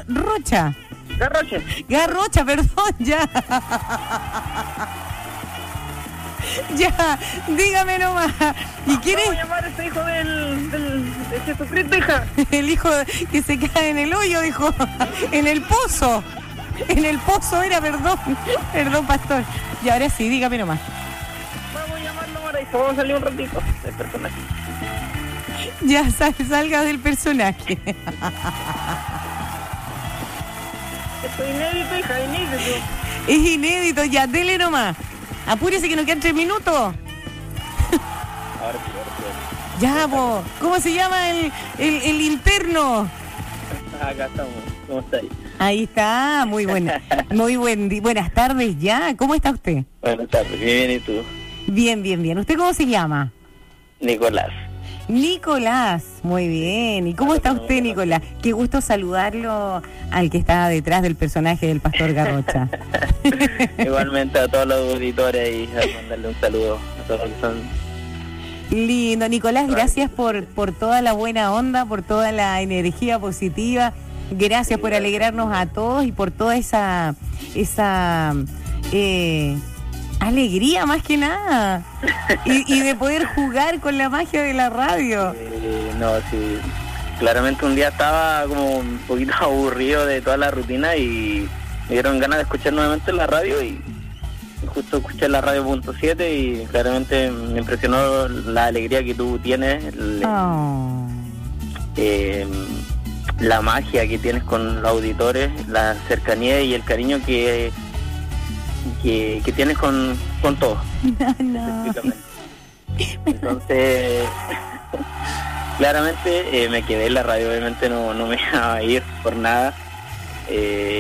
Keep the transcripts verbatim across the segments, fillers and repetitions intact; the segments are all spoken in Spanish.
Rocha. Garrocha. Garrocha, perdón, ya. Ya, dígame nomás. ¿Y quién ¿Cómo es? llamar a ese hijo del, del, de Jesucristo, hija? El hijo que se cae en el hoyo, dijo. En el pozo. En el pozo era, perdón. Perdón, pastor. Y ahora sí, dígame nomás. Vamos a llamarlo ahora, hijo. Vamos a salir un ratito del personaje. Ya, sal, salga del personaje. Esto es inédito, hija, inédito. Es inédito, ya, dele nomás. Apúrese que nos quedan tres minutos. Ahora sí, ahora sí. Ya, po. ¿Cómo se llama el, el, el interno? Acá estamos. ¿Cómo está ahí? Ahí está, muy buena. Muy buen di- buenas tardes ya. ¿Cómo está usted? Buenas tardes, bien, ¿y tú? Bien, bien, bien. ¿Usted cómo se llama? Nicolás. Nicolás, muy bien. ¿Y cómo está usted, Nicolás? Qué gusto saludarlo al que está detrás del personaje del Pastor Garrocha. Igualmente a todos los auditores y a mandarle un saludo a todos los que son. Lindo, Nicolás, gracias por, por toda la buena onda, por toda la energía positiva. Gracias por alegrarnos a todos y por toda esa esa eh, alegría más que nada. Y, y de poder jugar con la magia de la radio. Eh, no, sí. Claramente un día estaba como un poquito aburrido de toda la rutina y me dieron ganas de escuchar nuevamente la radio y justo escuché la radio punto siete y claramente me impresionó la alegría que tú tienes, el- Oh. eh, la magia que tienes con los auditores, la cercanía y el cariño que que, que tienes con, con todos. No. Específicamente. Entonces, claramente eh, me quedé en la radio, obviamente no, no me iba a ir por nada. Eh,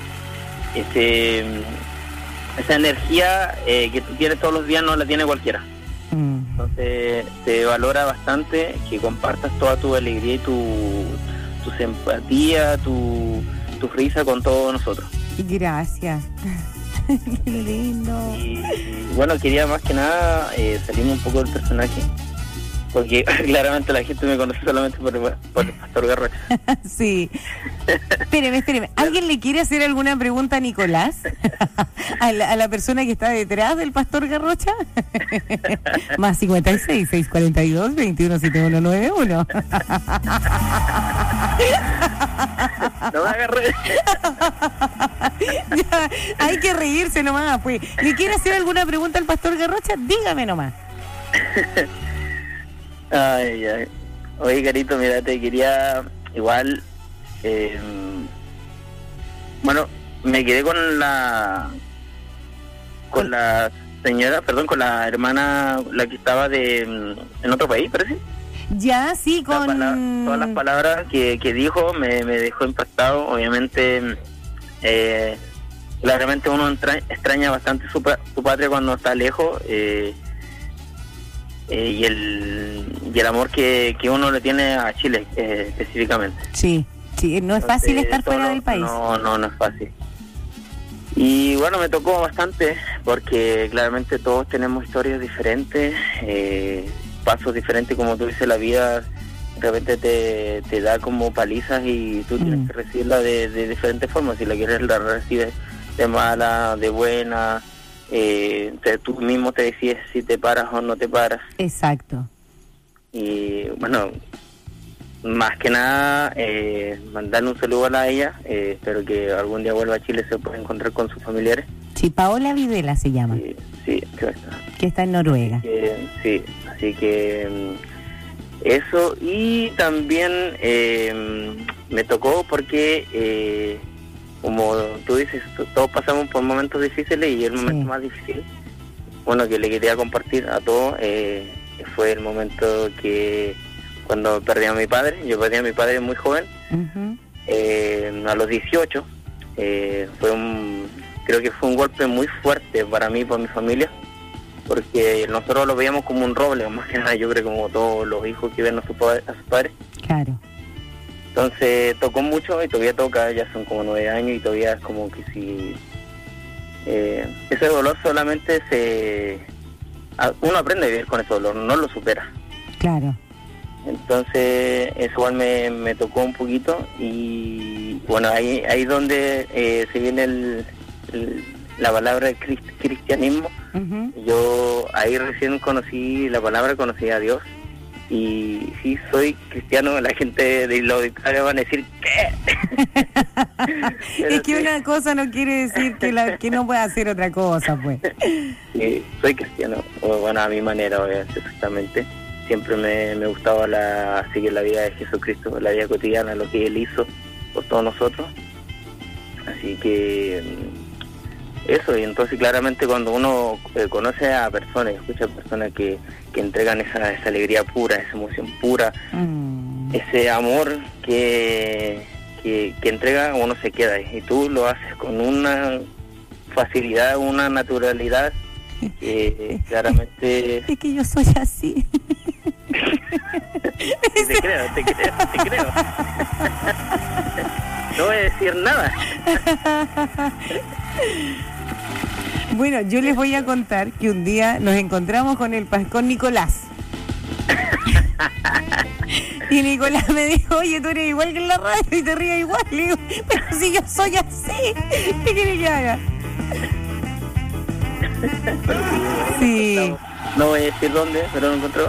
ese, esa energía eh, que tú tienes todos los días no la tiene cualquiera. Mm. Entonces, se valora bastante que compartas toda tu alegría y tu, tu simpatía, tu, tu risa con todos nosotros. Gracias. Qué lindo. Y, y, bueno, quería más que nada eh, salirme un poco del personaje, porque claramente la gente me conoce solamente por, por el Pastor Garrocha. Sí. Espéreme, espéreme. ¿Alguien le quiere hacer alguna pregunta a Nicolás? ¿A la, a la persona que está detrás del Pastor Garrocha? Más cincuenta y seis, seiscientos cuarenta y dos, veintiuno, setenta y uno noventa y uno. No me agarré. Ya, hay que reírse nomás, pues. ¿Le quiere hacer alguna pregunta al Pastor Garrocha? Dígame nomás. Ay, ay. Oye, Carito, mira, te quería igual, eh, bueno, me quedé con la, con la señora, perdón, con la hermana, la que estaba de en otro país, parece. Ya, sí, La con... pala- todas las palabras que, que dijo me, me dejó impactado. Obviamente, eh, claramente uno entra- extraña bastante su, pa- su patria cuando está lejos, eh, eh, y el y el amor que, que uno le tiene a Chile eh, específicamente. Sí, sí, no es fácil Entonces, estar fuera todo- del país. No, no, no es fácil. Y bueno, me tocó bastante porque claramente todos tenemos historias diferentes, eh, pasos diferentes, como tú dices, la vida de repente te, te da como palizas y tú tienes Mm. que recibirla de, de diferentes formas. Si la quieres, la recibes de mala, de buena, eh, te- tú mismo te decides si te paras o no te paras. Exacto. Y bueno, más que nada, eh, mandarle un saludo a ella. Eh, espero que algún día vuelva a Chile, se pueda encontrar con sus familiares. Sí, Paola Videla se llama, Sí, sí, que está. que está en Noruega. Eh, sí, así que mm, eso. Y también eh, me tocó porque, eh, como tú dices, t- todos pasamos por momentos difíciles y el Sí. momento más difícil, bueno, que le quería compartir a todos, eh, fue el momento que cuando perdí a mi padre. Yo perdí a mi padre muy joven, Ujú. eh, a los dieciocho. Eh, fue un, creo que fue un golpe muy fuerte para mí y para mi familia, porque nosotros lo veíamos como un roble, más que nada yo creo como todos los hijos que ven a sus padres, a sus padres. Claro. Entonces tocó mucho y todavía toca, ya son como nueve años y todavía es como que si eh, ese dolor solamente se, a- uno aprende a vivir con ese dolor, no lo supera. Claro. Entonces eso igual me, me tocó un poquito y bueno, ahí ahí donde eh, se viene el, el, la palabra de crist, cristianismo. Uh-huh. Yo ahí recién conocí la palabra, conocí a Dios y sí, soy cristiano. La gente de la auditoría van a decir ¿qué? Es que sí, una cosa no quiere decir que, la, que no pueda hacer otra cosa, pues. Sí, soy cristiano, o, bueno, a mi manera, obviamente, exactamente. Siempre me, me gustaba la, seguir la vida de Jesucristo, la vida cotidiana, lo que Él hizo por todos nosotros. Así que eso, y entonces claramente cuando uno eh, conoce a personas, escucha a personas que, que entregan esa, esa alegría pura, esa emoción pura, mm. ese amor que, que, que entrega, uno se queda. Y tú lo haces con una facilidad, una naturalidad que claramente... Es que yo soy así. Te creo, te creo, te creo. No voy a decir nada. Bueno, yo les voy a contar que un día nos encontramos con el con Nicolás. Y Nicolás me dijo, oye, tú eres igual que en la radio y te ríes igual. Le digo, pero si yo soy así, ¿qué quieres que haga? Sí. No voy a decir dónde, pero lo encontró.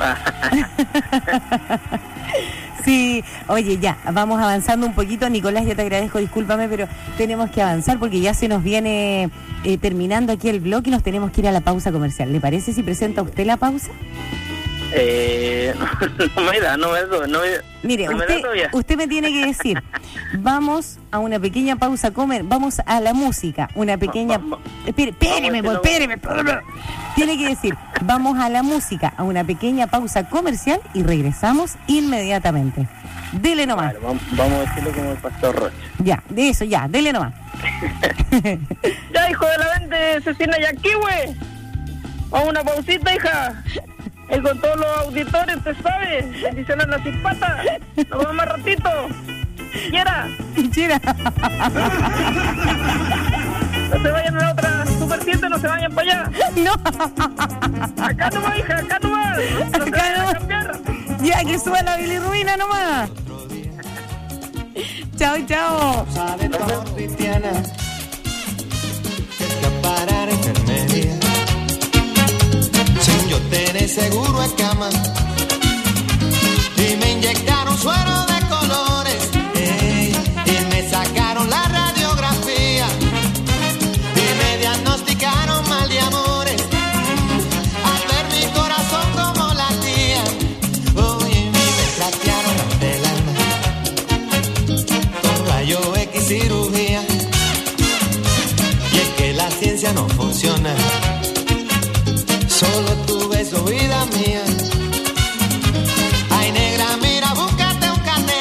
Sí, oye, ya, vamos avanzando un poquito. Nicolás, yo te agradezco, discúlpame, pero tenemos que avanzar porque ya se nos viene eh, terminando aquí el bloque y nos tenemos que ir a la pausa comercial. ¿Le parece si presenta usted la pausa? Eh, no, no me da, no me da, no me, Mire, no usted, me da usted me tiene que decir, vamos a una pequeña pausa comer, vamos a la música, una pequeña... Espere, espéreme, pues, espéreme, tiene que decir, vamos a la música, a una pequeña pausa comercial y regresamos inmediatamente. Dele nomás. Claro, vamos, vamos a decirlo como el Pastor Rocha. Ya, de eso, ya, dele nomás. Ya, hijo de la vente, Cecina y aquí, güey. Vamos a una pausita, hija. Y con todos los auditores, ¿te sabes? Bendiciones a la cipata. Nos vemos más ratito. Quiera. Quiera. No se vayan a la otra Super siete, no se vayan para allá. No. Acá nomás, hija, acá nomás. No se vayan a cambiar. Ya, que suba la bilirrubina nomás. Chao, chao. Sabe todo cristiana que escapar enfermería. Sin yo tener seguro en cama y me inyectaron suero de colores, ey, y me sacaron la radiografía y me diagnosticaron mal de amores al ver mi corazón como latía. Oye, me trastearon del alma con rayo X cirugía, y es que la ciencia no funciona. Solo tu beso, vida mía. Ay, negra, mira, búscate un carnet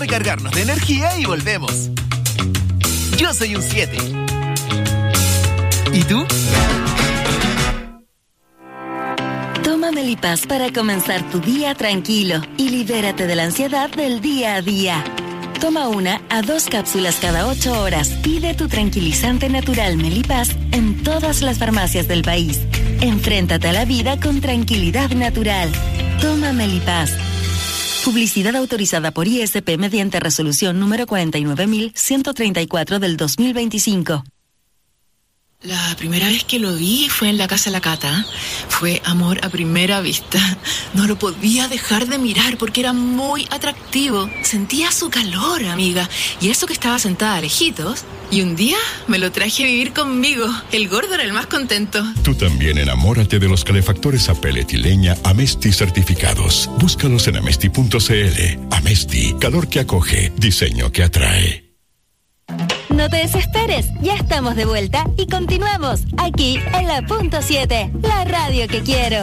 recargarnos de energía y volvemos. Yo soy un siete. ¿Y tú? Toma Melipaz para comenzar tu día tranquilo y libérate de la ansiedad del día a día. Toma una a dos cápsulas cada ocho horas. Pide tu tranquilizante natural Melipaz en todas las farmacias del país. Enfréntate a la vida con tranquilidad natural. Toma Melipaz. Publicidad autorizada por I S P mediante resolución número cuarenta y nueve mil ciento treinta y cuatro del dos mil veinticinco. La primera vez que lo vi fue en la casa de la Cata. Fue amor a primera vista. No lo podía dejar de mirar porque era muy atractivo. Sentía su calor, amiga. Y eso que estaba sentada a lejitos. Y un día me lo traje a vivir conmigo. El gordo era el más contento. Tú también enamórate de los calefactores a pellet y leña Amesti certificados. Búscalos en amesti punto c l. Amesti, calor que acoge, diseño que atrae. No te desesperes, ya estamos de vuelta y continuamos aquí en la punto siete, la radio que quiero.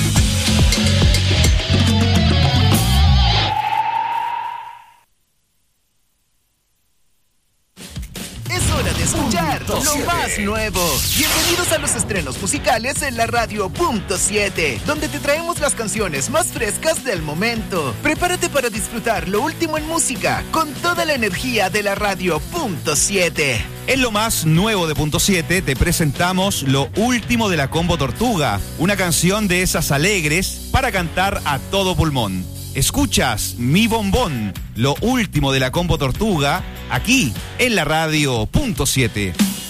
Es hora de escuchar lo más nuevo. Bienvenidos a los estrenos musicales en la radio punto siete, donde te traemos las canciones más frescas del momento. Prepárate para disfrutar lo último en música con toda la energía de la radio punto siete. En lo más nuevo de Punto siete te presentamos lo último de la Combo Tortuga, una canción de esas alegres para cantar a todo pulmón. Escuchas Mi Bombón, lo último de la Combo Tortuga, aquí en la radio Punto siete.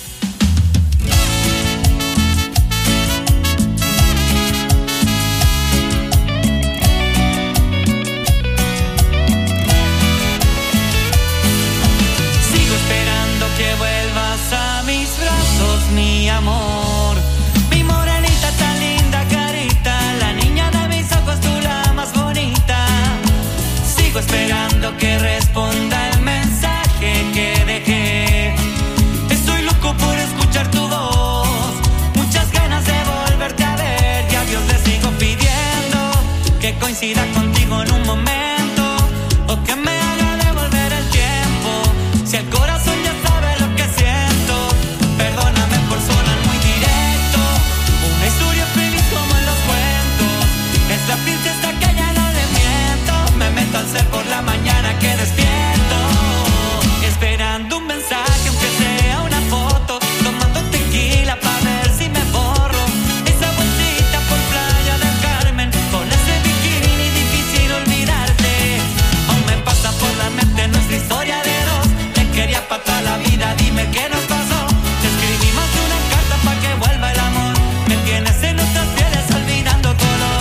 Mi amor, mi morenita tan linda carita, la niña de mis ojos, tú la más bonita. Sigo esperando que responda el mensaje que dejé. Estoy loco por escuchar tu voz, muchas ganas de volverte a ver. Y a Dios le sigo pidiendo que coincida contigo en un momento, o que me haga devolver el tiempo. Si el corazón ya sabe lo que siento, perdóname por sonar muy directo. Una historia feliz como en los cuentos. Es la princesa que ya no le miento. Me meto al ser por la mañana que despierto, esperando un mensaje, aunque sea una foto, tomando tequila pa' ver si me borro. Esa vueltita por Playa del Carmen, con ese bikini difícil olvidarte. Aún me pasa por la mente nuestra historia de dos. Te quería pa' toda la vida, dime qué nos pasó. Te escribí más de una carta pa' que vuelva el amor. Me tienes en nuestras pieles olvidando color.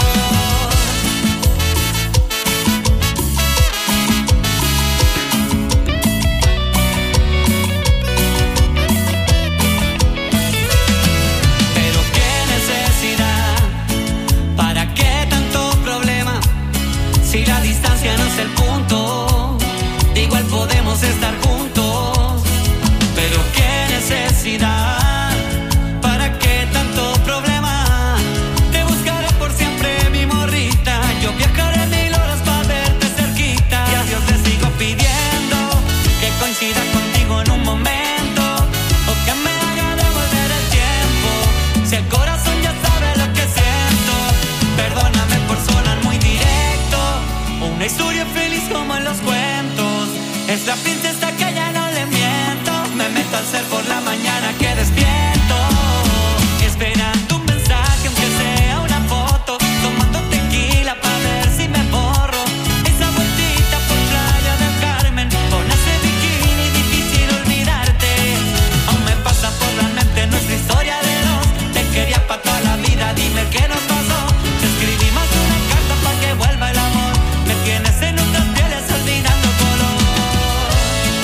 Pero qué necesidad, ¿para qué tanto problema? Si la distancia no es el punto, igual podemos estar juntos. Pero qué necesidad, ¿para qué tanto problema? Te buscaré por siempre, mi morrita. Yo viajaré mil horas para verte cerquita. Y a Dios le sigo pidiendo que coincida contigo en un momento, o que me haga devolver el tiempo. Si el corazón ya sabe lo que siento, perdóname por sonar muy directo. Una historia feliz como en los cuentos. Es la princesa que ya no le miento. Me meto al ser por la mañana que despierto, esperando un mensaje, aunque sea una foto, tomando tequila pa' ver si me borro. Esa vueltita por Playa del Carmen, con ese bikini difícil olvidarte. Aún me pasa por la mente nuestra historia de dos. Te quería pa' toda la vida, dime qué nos pasó. Te escribí más de una carta pa' que vuelva el amor. Me tienes en otras pieles olvidando color.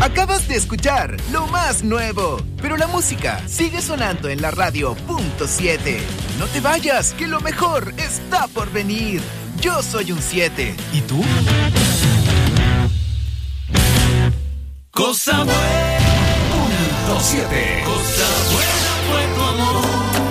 Acabas de escuchar lo más nuevo, pero la música sigue sonando en la radio punto siete. No te vayas, que lo mejor está por venir. Yo soy un siete. ¿Y tú? Cosa buena. Punto siete. Cosa buena fue tu amor.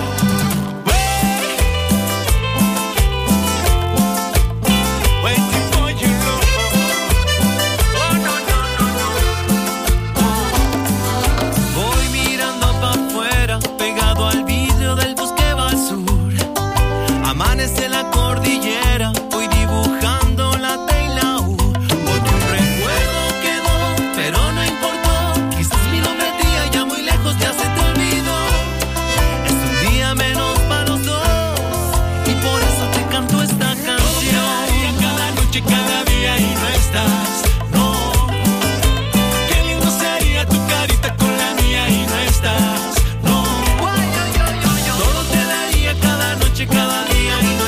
Amanece la cordillera, voy dibujando la T y la U. Porque un recuerdo quedó, pero no importó. Quizás mi nombre a ti allá muy lejos ya se te olvidó. Es un día menos para los dos, y por eso te canto esta canción. Cada noche, cada día y no estás, no. Qué lindo sería tu carita con la mía y no estás, no. Todo te daría cada noche, cada día.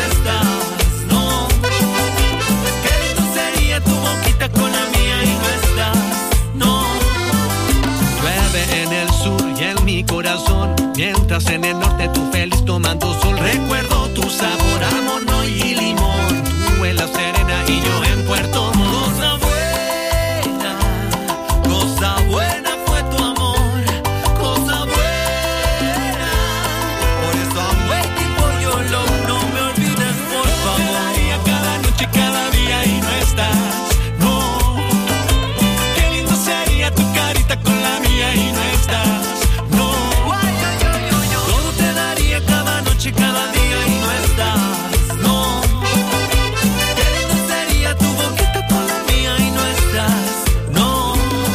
Con la mía y no estás, no. Llueve en el sur y en mi corazón, mientras en el norte tú feliz tomando sol. Recuerdo tu sabor a mono y limón, tú en La Serena y yo en Puerto Montt. Cosa buena, cosa buena fue tu amor, cosa buena. Por eso I'm waiting for your love, no me olvides por favor. Cada noche, cada día y no estás. Con la mía y no estás, no. Todo te daría cada noche, cada día y no estás, no. Qué lindo sería tu boquita con la mía y no estás, no.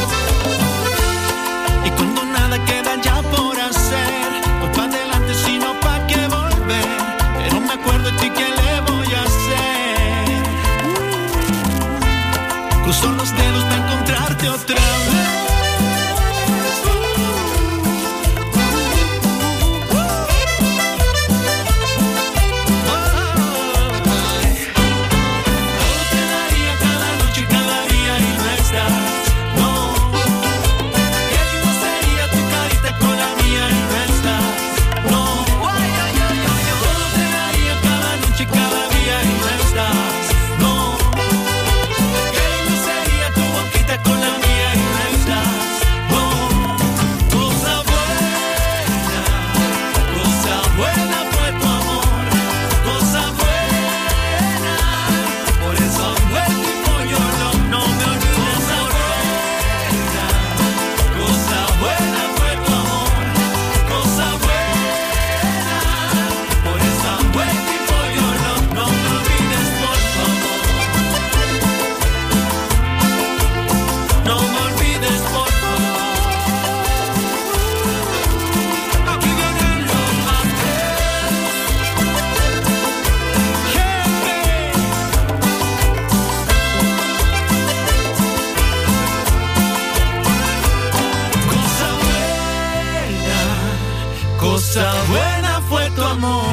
Y cuando nada queda ya por hacer, voy pa' adelante sino pa' qué volver. Pero me acuerdo de ti, ¿qué le voy a hacer? Cruzo los dedos para encontrarte otra vez. Cosa buena fue tu amor.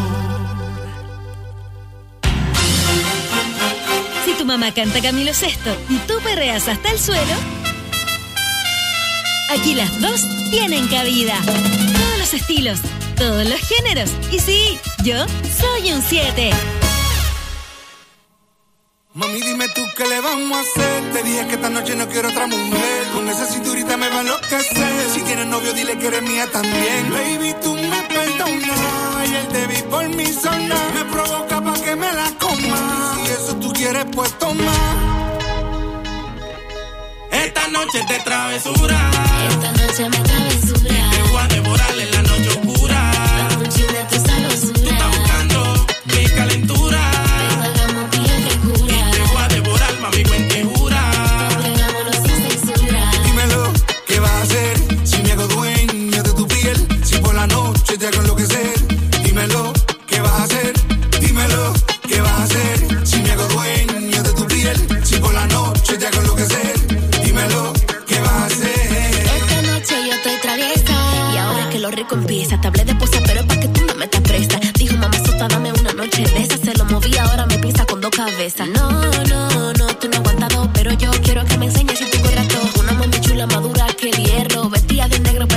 Si tu mamá canta Camilo Sesto y tú perreas hasta el suelo, aquí las dos tienen cabida. Todos los estilos, todos los géneros. Y sí, yo soy un siete. Mami, dime tú qué le vamos a hacer. Te dije que esta noche no quiero otra mujer. Con esa cinturita me va a enloquecer. Si tienes novio, dile que eres mía también. Baby, tú me perdonas. Ayer te vi por mi zona. Me provoca pa' que me la coma. Si eso tú quieres, pues toma. Esta noche te travesura. Esta noche me travesura. Te voy a devorar en la noche oscura. Dame un chin de tu sabrosura. Tú estás buscando mi calentura. Mami, cuente jura. Entregámonos sin censura. Dímelo, ¿qué vas a hacer? Si me hago dueño de tu piel, si por la noche te hago enloquecer. Dímelo, ¿qué vas a hacer? Dímelo, ¿qué vas a hacer? Si me hago dueño de tu piel, si por la noche te hago enloquecer. Dímelo, ¿qué vas a hacer? Esta noche yo estoy traviesa. Y ahora que lo rico empieza, te hablé de pose, pero es pa' que tú no me estás presta. Dijo mamá sota, dame una noche de esa. Se lo moví, ahora me pisa con dos cabezas. No, no, no, tú no aguantas dos, pero yo quiero que me enseñes si tú corras todo. Una mami chula,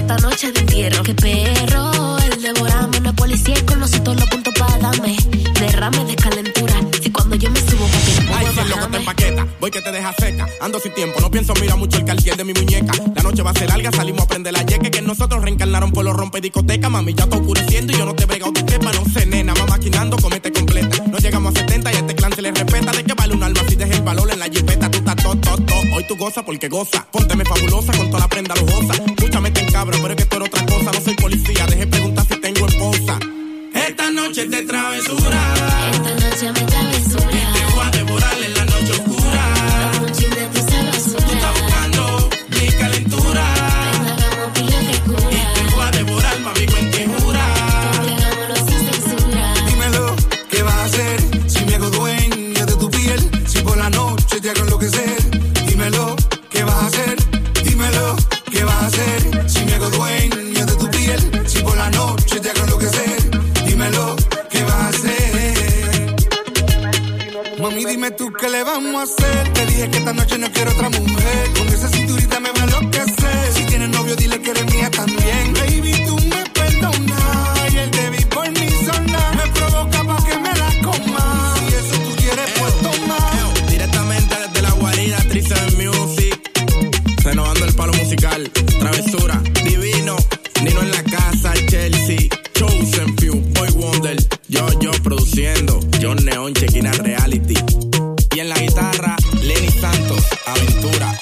esta noche de entierro. Qué perro, el devorame, no es policía y conoce todos los puntos para darme. Derrame de calentura, si cuando yo me subo pa' que no Ay, si el loco te empaqueta, voy que te deja seca. Ando sin tiempo, no pienso, mira mucho el cartier de mi muñeca. La noche va a ser larga, salimos a prender la yeque. Que nosotros reencarnaron por los rompe discoteca. Mami, ya está oscureciendo y yo no te brego de tepa. No sé, nena, va maquinando, comete completa. No llegamos a setenta y a este clan se le respeta. ¿De qué vale un alma si deja el valor en la jipeta? Tú estás to, to, to. Hoy tú goza porque goza. Pónteme fabulosa con toda la prenda lujosa. Mucha mete en cabra, pero es que tú eres otra cosa. No soy policía, deje preguntar si tengo esposa. Esta noche es de travesura. Esta noche me travesura. Y te voy a devorar en la noche oscura. La noche de tu sabrosura. Tú estás buscando mi calentura. Venga, hagamos pila de cura. Y te voy a devorar, mami, cuentijura. Hagámoslo sin censura. Dímelo, ¿qué vas a hacer? Si me hago dueño de tu piel, si por la noche te hago enloquecer. Dímelo, ¿qué vas a hacer? Dímelo, ¿qué vas a hacer? Si me hago dueño de tu piel, si por la noche te hago enloquecer. Dímelo, ¿qué vas a hacer? Mami, dime tú qué le vamos a hacer. Te dije que esta noche no quiero otra mujer. Con esa cinturita me va a enloquecer. Si tienes novio, dile que eres mía también. Baby, tú me perdonas. Y el débil por mi zona me provoca pa' que me la coma. Si eso tú quieres, pues toma. Directamente desde la guarida, Trice Music. Renovando el palo musical. Travesura, divino. Nino en la casa, Chelsea. Chosen Few, Boy Wonder. Yo, yo produciendo. John Neon, Chequina Reality. Y en la guitarra, Lenny Santos, Aventura.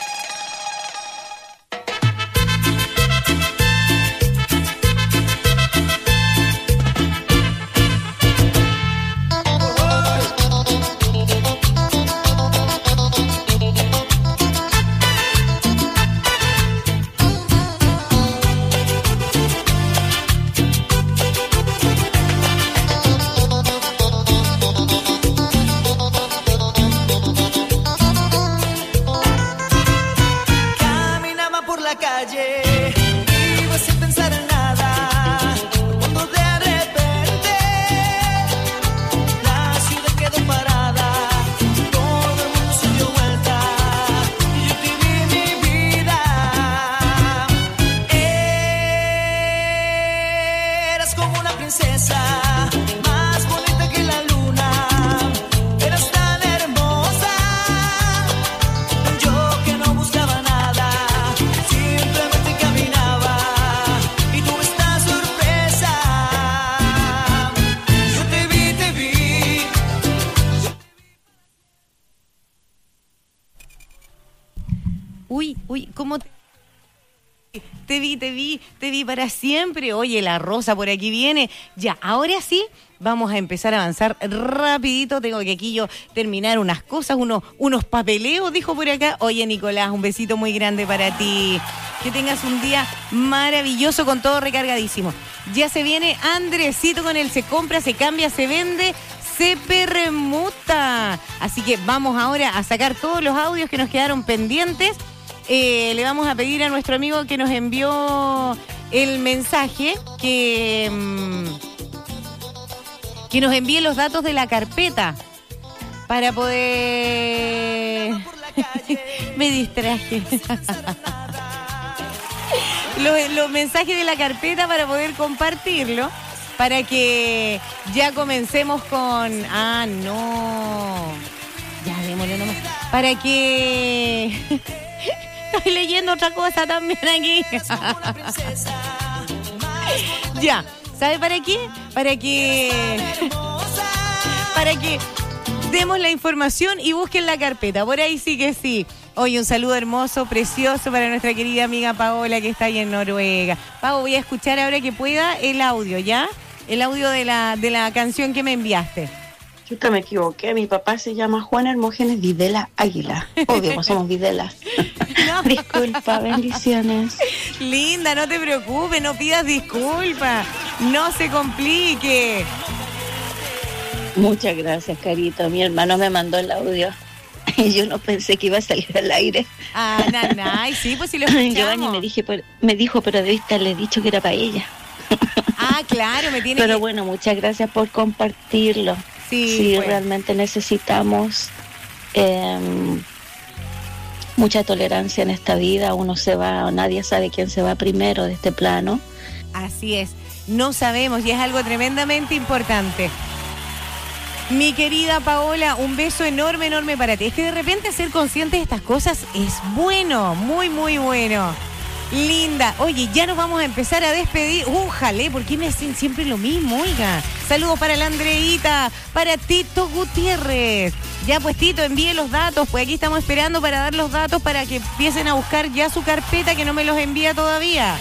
Caminaba por la calle, iba sin pensar en nada, cuando de repente la ciudad quedó parada, todo el mundo se dio vuelta y yo te vi mi vida. Eras como una princesa, más bonita que la luna, eras tan hermosa, yo que no buscaba nada, simplemente caminaba y tuve esta sorpresa. Yo te vi, te vi. Uy, uy, ¿cómo te... Te vi, te vi, te vi para siempre. Oye, la Rosa por aquí viene. Ya, ahora sí, vamos a empezar a avanzar rapidito. Tengo que aquí yo terminar unas cosas, unos, unos papeleos, dijo por acá. Oye, Nicolás, un besito muy grande para ti. Que tengas un día maravilloso con todo recargadísimo. Ya se viene Andresito con el se compra, se cambia, se vende, se permuta. Así que vamos ahora a sacar todos los audios que nos quedaron pendientes. Eh, le vamos a pedir a nuestro amigo que nos envió el mensaje que, mmm, que nos envíe los datos de la carpeta para poder... Me distraje. los, los mensajes de la carpeta para poder compartirlo, para que ya comencemos con... Ah, no. Ya, démosle nomás. Para que... Estoy leyendo otra cosa también aquí. Ya, ¿sabe para qué? Para que... Para que demos la información y busquen la carpeta. Por ahí sí que sí. Hoy un saludo hermoso, precioso para nuestra querida amiga Paola que está ahí en Noruega. Pau, voy a escuchar ahora que pueda el audio, ¿ya? El audio de la, de la canción que me enviaste. Chuta, me equivoqué. Mi papá se llama Juan Hermógenes Videla Águila. Obvio, pues somos Videlas. No. Disculpa, bendiciones. Linda, no te preocupes, no pidas disculpas. No se complique. Muchas gracias, Carito. Mi hermano me mandó el audio. Y yo no pensé que iba a salir al aire. Ah, nanay, sí, pues si lo escuchamos. Giovanni me, dije, me dijo, pero debiste haberle dicho que era para ella. Ah, claro, me tiene Pero que... bueno, muchas gracias por compartirlo. Sí, sí pues. Realmente necesitamos eh, mucha tolerancia en esta vida. Uno se va, nadie sabe quién se va primero de este plano. Así es, no sabemos y es algo tremendamente importante. Mi querida Paola, un beso enorme, enorme para ti. Es que de repente ser consciente de estas cosas es bueno, muy, muy bueno. Linda. Oye, ya nos vamos a empezar a despedir. ¡Újale! ¿Por qué me hacen siempre lo mismo? Oiga. Saludos para la Andreita, para Tito Gutiérrez. Ya pues Tito, envíe los datos, pues aquí estamos esperando para dar los datos para que empiecen a buscar ya su carpeta que no me los envía todavía.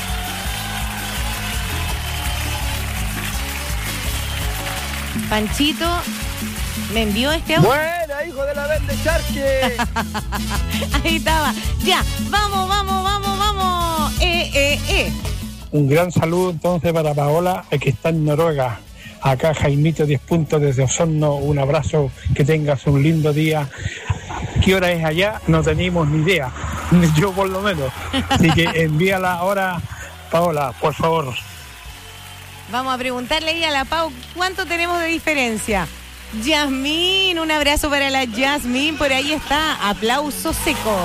Panchito me envió este audio. Buena, hijo de la vende charque. Ahí estaba. Ya, vamos, vamos, vamos, vamos. Eh, eh, eh. Un gran saludo entonces para Paola, que está en Noruega. Acá Jaimito diez puntos desde Osorno. Un abrazo, que tengas un lindo día. ¿Qué hora es allá? No tenemos ni idea. Yo por lo menos. Así que envíala ahora, Paola, por favor. Vamos a preguntarle ahí a la Pau, ¿cuánto tenemos de diferencia? Yasmín, un abrazo para la Yasmín, por ahí está, aplauso seco.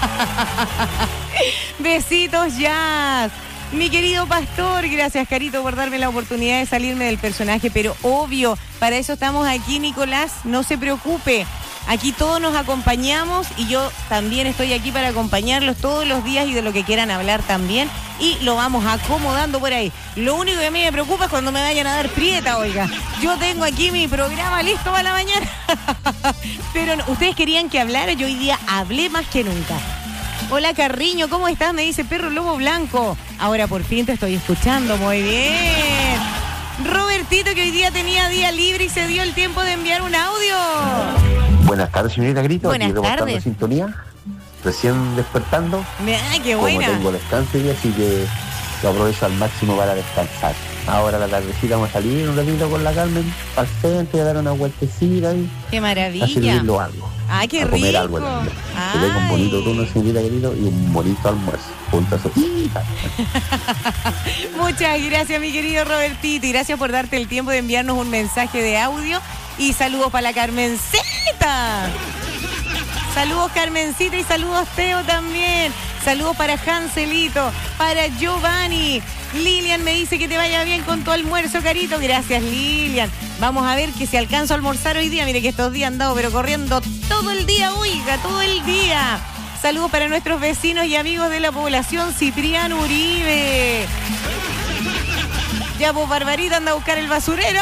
Besitos, Yas. Mi querido pastor, gracias Carito por darme la oportunidad de salirme del personaje, pero obvio, para eso estamos aquí, Nicolás, no se preocupe. Aquí todos nos acompañamos y yo también estoy aquí para acompañarlos todos los días y de lo que quieran hablar también. Y lo vamos acomodando por ahí. Lo único que a mí me preocupa es cuando me vayan a dar prieta, oiga. Yo tengo aquí mi programa listo para la mañana. Pero no, ustedes querían que hablara, yo hoy día hablé más que nunca. Hola Carriño, ¿cómo estás? Me dice Perro Lobo Blanco. Ahora por fin te estoy escuchando, muy bien. Robertito, que hoy día tenía día libre y se dio el tiempo de enviar un audio. Buenas tardes, señorita Grito. Buenas aquí tardes. Sintonía, recién despertando. ¡Ay, qué buena! Como tengo descanso y así que lo aprovecho al máximo para descansar. Ahora a la tardecita vamos a salir un ratito con la Carmen al centro y a dar una vueltecita y ¡qué maravilla! a servirlo algo. ¡Ay, qué a rico! Comer algo también. Que tenga un bonito turno, señorita Grito, y un bonito almuerzo junto a su hija. Muchas gracias, mi querido Robertito, y gracias por darte el tiempo de enviarnos un mensaje de audio. Y saludos para la Carmencita. Saludos Carmencita y saludos Teo también. Saludos para Hanselito, para Giovanni. Lilian me dice que te vaya bien con tu almuerzo, Carito. Gracias, Lilian. Vamos a ver que si alcanzo a almorzar hoy día. Mire que estos días han dado pero corriendo todo el día, oiga, todo el día. Saludos para nuestros vecinos y amigos de la población Cipriano Uribe. Ya, pues, Barbarita, anda a buscar el basurero.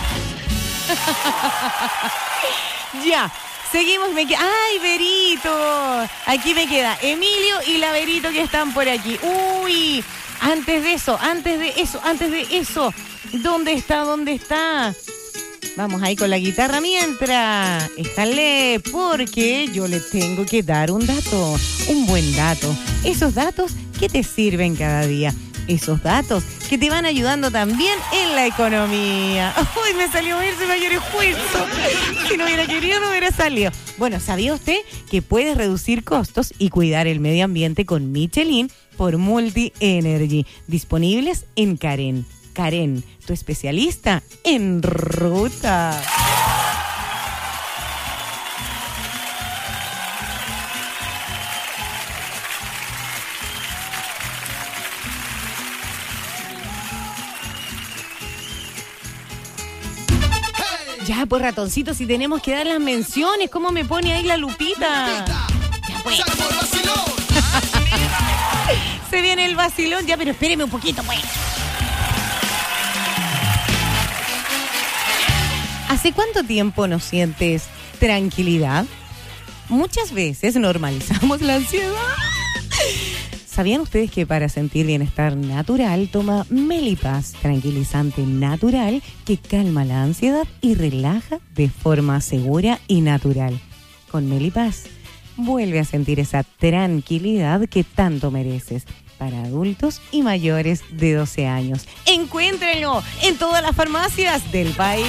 Ya, seguimos. Me queda. ¡Ay, Berito! Aquí me queda Emilio y la Berito que están por aquí. ¡Uy! Antes de eso, antes de eso, antes de eso. ¿Dónde está? ¿Dónde está? Vamos ahí con la guitarra mientras. Éjale, porque yo le tengo que dar un dato, un buen dato. Esos datos que te sirven cada día. Esos datos que te van ayudando también en la economía. ¡Uy, me salió verse mayor esfuerzo! Si no hubiera querido, no hubiera salido. Bueno, ¿sabía usted que puedes reducir costos y cuidar el medio ambiente con Michelin por Multi Energy? Disponibles en Karen. Karen, tu especialista en ruta. Ya, pues ratoncito, si tenemos que dar las menciones, ¿cómo me pone ahí la lupita? Ya, pues. Se viene el vacilón, ya, pero espéreme un poquito, pues. ¿Hace cuánto tiempo no sientes tranquilidad? Muchas veces normalizamos la ansiedad. ¿Sabían ustedes que para sentir bienestar natural toma Melipaz, tranquilizante natural que calma la ansiedad y relaja de forma segura y natural? Con Melipaz vuelve a sentir esa tranquilidad que tanto mereces. Para adultos y mayores de doce años. Encuéntrenlo en todas las farmacias del país.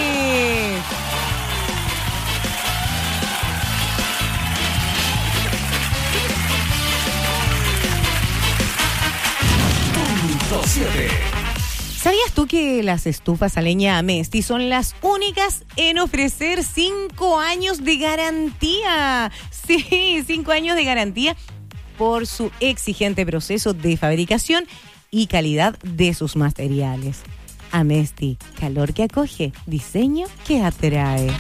Punto siete. ¿Sabías tú que las estufas a leña Amesti son las únicas en ofrecer cinco años de garantía? Sí, cinco años de garantía por su exigente proceso de fabricación y calidad de sus materiales. Amesti, calor que acoge, diseño que atrae.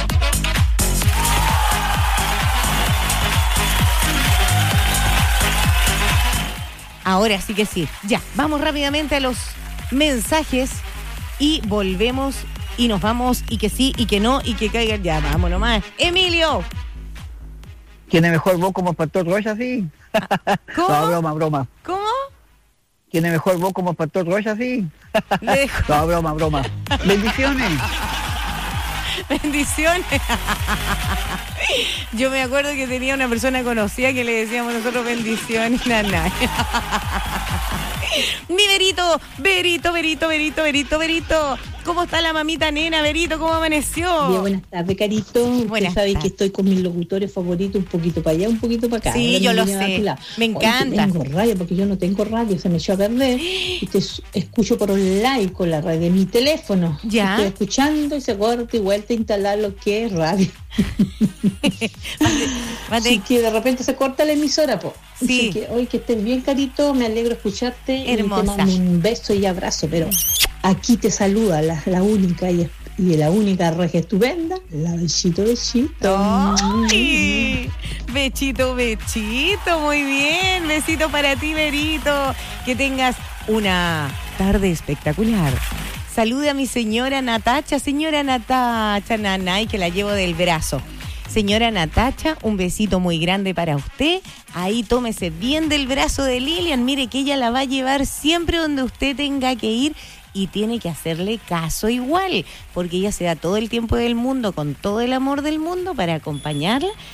Ahora sí que sí. Ya, vamos rápidamente a los mensajes y volvemos y nos vamos y que sí y que no y que caiga. Ya, vamos nomás. Emilio. ¿Tiene mejor voz como Pastor Rocha, sí? ¿Cómo? No, broma, broma. ¿Cómo? ¿Tiene mejor voz como Pastor Rocha, sí? No, broma, broma. Bendiciones. Bendiciones. Yo me acuerdo que tenía una persona conocida que le decíamos nosotros bendiciones, nanay. Mi Berito, Berito, Berito, Berito, Berito, Berito. ¿Cómo está la mamita nena, Berito? ¿Cómo amaneció? Bien, buenas tardes, Carito. Buenas Usted sabe tardes. que estoy con mis locutores favoritos, un poquito para allá, un poquito para acá. Sí, Ahora yo me lo viene a sé. tu lado. Me Hoy encanta. que tengo radio, porque yo no tengo radio, se me echó a perder. Y te su- escucho por online con la radio de mi teléfono. Ya. Estoy escuchando y se corta y vuelta a instalar lo que es radio. Así que de repente se corta la emisora, po. Sí. Así que hoy que estés bien, Carito, me alegro escucharte. Hermosa. Y te mando un beso y abrazo, pero aquí te saluda la, la única y, y la única regia estupenda, la Bechito Bechito. ¡Ay! Bechito, bechito, muy bien. Besito para ti, Berito. Que tengas una tarde espectacular. Salude a mi señora Natacha, señora Natacha, nanay, que la llevo del brazo. Señora Natacha, un besito muy grande para usted. Ahí tómese bien del brazo de Lilian. Mire que ella la va a llevar siempre donde usted tenga que ir y tiene que hacerle caso igual, porque ella se da todo el tiempo del mundo con todo el amor del mundo para acompañarla